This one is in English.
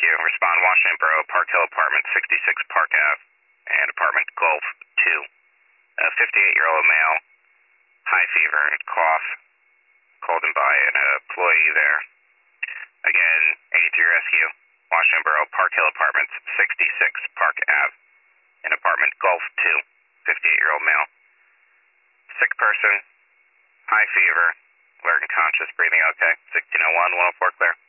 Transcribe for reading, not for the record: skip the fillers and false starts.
Rescue. Respond Washington Borough, Park Hill Apartment, 66 Park Ave, and apartment Gulf 2. A 58-year-old male, high fever and cough, called in by an employee there. Again, 83 Rescue, Washington Borough, Park Hill Apartments, 66 Park Ave, and apartment Gulf 2. 58-year-old male. Sick person, high fever, alert and conscious, breathing okay. 1601, 104 clear.